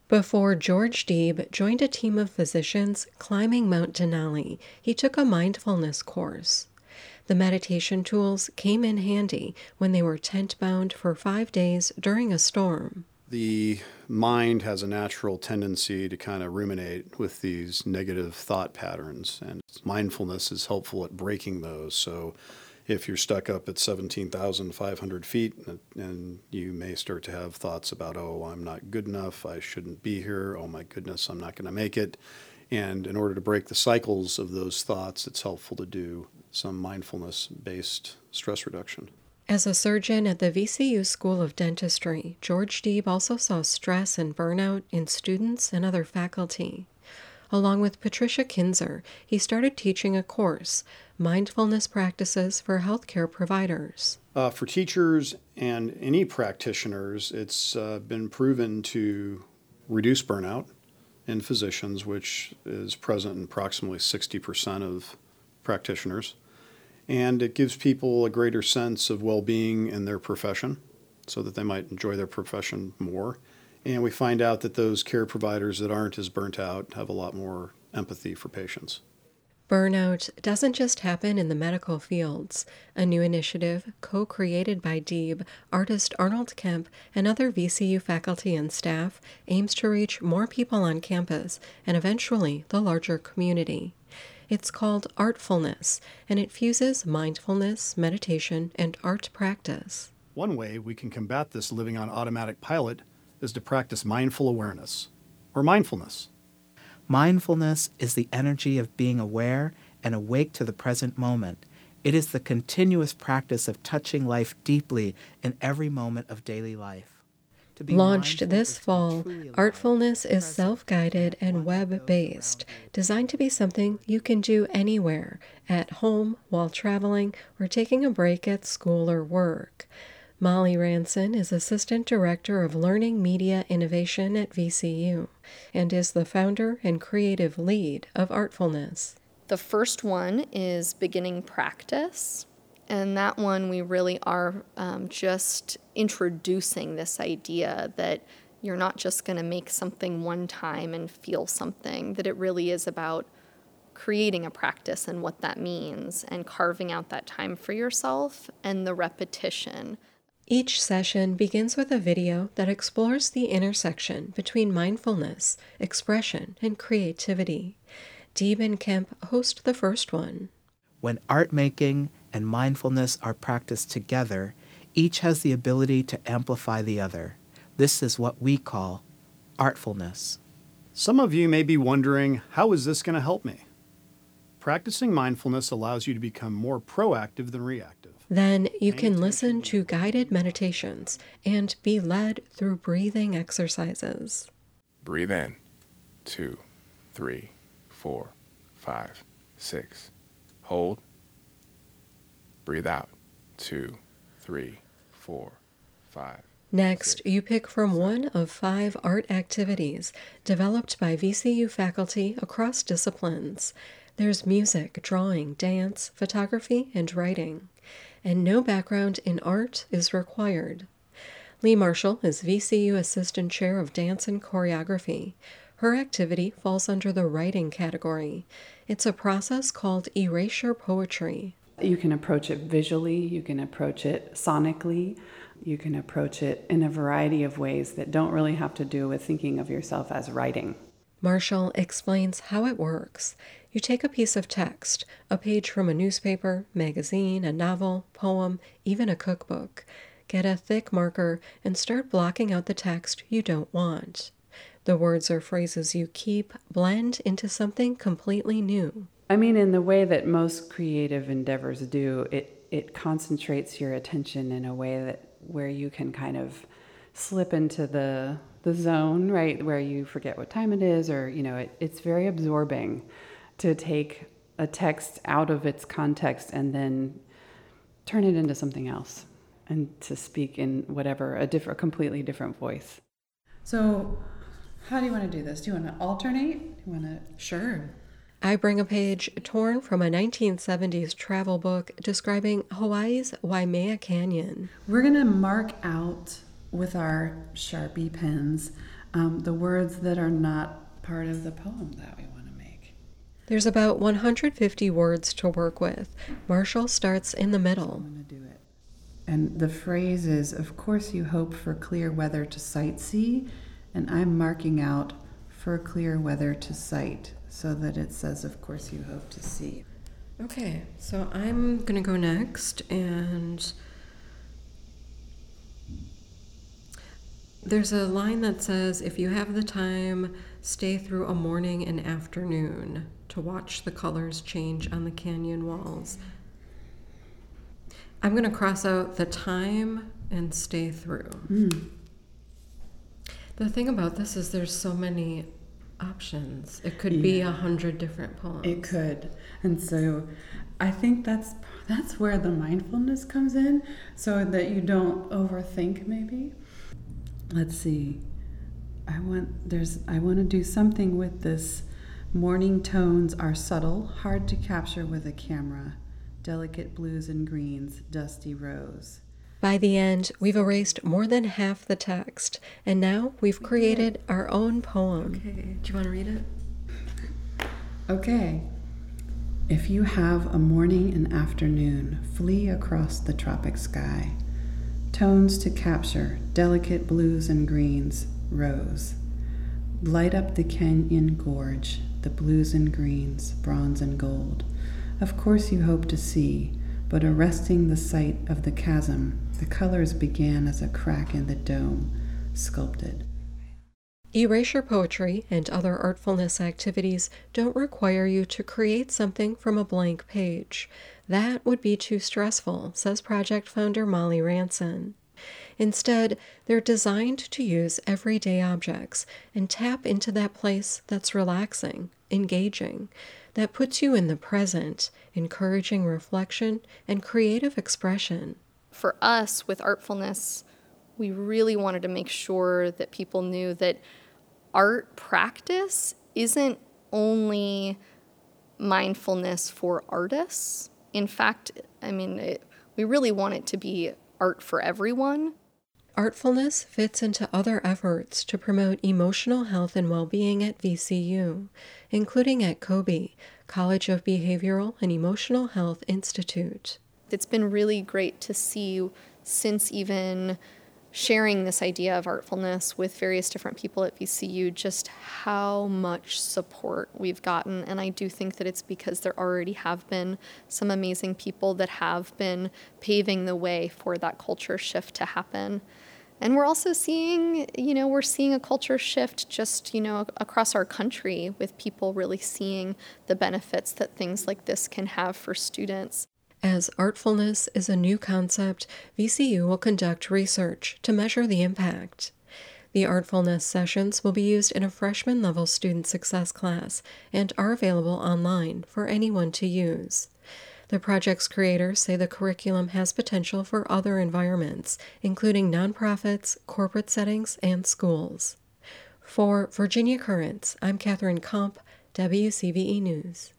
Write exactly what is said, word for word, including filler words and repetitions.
Before George Deeb joined a team of physicians climbing Mount Denali, he took a mindfulness course. The meditation tools came in handy when they were tent-bound for five days during a storm. The mind has a natural tendency to kind of ruminate with these negative thought patterns, and mindfulness is helpful at breaking those. So if you're stuck up at seventeen thousand five hundred feet and you may start to have thoughts about, oh, I'm not good enough, I shouldn't be here, oh my goodness, I'm not going to make it. And in order to break the cycles of those thoughts, it's helpful to do some mindfulness-based stress reduction. As a surgeon at the V C U School of Dentistry, George Deeb also saw stress and burnout in students and other faculty. Along with Patricia Kinzer, he started teaching a course, Mindfulness Practices for Healthcare Providers. Uh, for teachers and any practitioners, it's uh, been proven to reduce burnout in physicians, which is present in approximately sixty percent of practitioners. And it gives people a greater sense of well-being in their profession so that they might enjoy their profession more. And we find out that those care providers that aren't as burnt out have a lot more empathy for patients. Burnout doesn't just happen in the medical fields. A new initiative, co-created by Deeb, artist Arnold Kemp, and other V C U faculty and staff, aims to reach more people on campus and eventually the larger community. It's called Artfulness, and it fuses mindfulness, meditation, and art practice. One way we can combat this living on automatic pilot is to practice mindful awareness, or mindfulness. Mindfulness is the energy of being aware and awake to the present moment. It is the continuous practice of touching life deeply in every moment of daily life. Launched this fall, Artfulness is self-guided and web-based, designed to be something you can do anywhere, at home, while traveling, or taking a break at school or work. Molly Ranson is Assistant Director of Learning Media Innovation at V C U and is the founder and creative lead of Artfulness. The first one is beginning practice. And that one, we really are um, just introducing this idea that you're not just going to make something one time and feel something, that it really is about creating a practice and what that means and carving out that time for yourself and the repetition. Each session begins with a video that explores the intersection between mindfulness, expression, and creativity. Deeb and Kemp host the first one. When art making and mindfulness are practiced together, each has the ability to amplify the other. This is what we call artfulness. Some of you may be wondering, how is this going to help me? Practicing mindfulness allows you to become more proactive than reactive. Then you can listen to guided meditations and be led through breathing exercises. Breathe in. Two, three, four, five, six. Hold. Breathe out. Two, three, four, five. Next, six, you pick from seven. one of five art activities developed by V C U faculty across disciplines. There's music, drawing, dance, photography, and writing. And no background in art is required. Lee Marshall is V C U Assistant Chair of Dance and Choreography. Her activity falls under the writing category. It's a process called erasure poetry. You can approach it visually, you can approach it sonically, you can approach it in a variety of ways that don't really have to do with thinking of yourself as writing. Marshall explains how it works. You take a piece of text, a page from a newspaper, magazine, a novel, poem, even a cookbook. Get a thick marker and start blocking out the text you don't want. The words or phrases you keep blend into something completely new. I mean, in the way that most creative endeavors do, it, it concentrates your attention in a way that where you can kind of slip into the the zone, right, where you forget what time it is, or, you know, it, it's very absorbing to take a text out of its context and then turn it into something else and to speak in whatever, a different, completely different voice. So how do you want to do this? Do you want to alternate? Do you want to? Sure. I bring a page torn from a nineteen seventies travel book describing Hawaii's Waimea Canyon. We're going to mark out with our Sharpie pens um, the words that are not part of the poem that we want to make. There's about one hundred fifty words to work with. Marshall starts in the middle. I'm going to do it. And the phrase is, of course you hope for clear weather to sightsee, and I'm marking out for clear weather to sight, so that it says, of course you hope to see. Okay, so I'm going to go next, and there's a line that says, if you have the time, stay through a morning and afternoon to watch the colors change on the canyon walls. I'm going to cross out the time and stay through. Mm. The thing about this is there's so many options. It could be a hundred different poems. It could. And so I think that's that's where the mindfulness comes in, so that you don't overthink maybe. Let's see. I want there's I want to do something with this. Morning tones are subtle, hard to capture with a camera. Delicate blues and greens, dusty rose. By the end, we've erased more than half the text, and now we've created our own poem. Okay, do you want to read it? Okay. If you have a morning and afternoon, flee across the tropic sky. Tones to capture, delicate blues and greens, rose. Light up the canyon gorge, the blues and greens, bronze and gold. Of course you hope to see, but arresting the sight of the chasm, the colors began as a crack in the dome, sculpted. Erasure poetry and other artfulness activities don't require you to create something from a blank page. That would be too stressful, says project founder Molly Ranson. Instead, they're designed to use everyday objects and tap into that place that's relaxing, engaging, that puts you in the present, encouraging reflection and creative expression. For us, with Artfulness, we really wanted to make sure that people knew that art practice isn't only mindfulness for artists. In fact, I mean, it, we really want it to be art for everyone. Artfulness fits into other efforts to promote emotional health and well-being at V C U, including at COBE, College of Behavioral and Emotional Health Institute. It's been really great to see, since even sharing this idea of artfulness with various different people at V C U, just how much support we've gotten. And I do think that it's because there already have been some amazing people that have been paving the way for that culture shift to happen. And we're also seeing, you know, we're seeing a culture shift just, you know, across our country, with people really seeing the benefits that things like this can have for students. As artfulness is a new concept, V C U will conduct research to measure the impact. The artfulness sessions will be used in a freshman level student success class and are available online for anyone to use. The project's creators say the curriculum has potential for other environments, including nonprofits, corporate settings, and schools. For Virginia Currents, I'm Catherine Komp, W C V E News.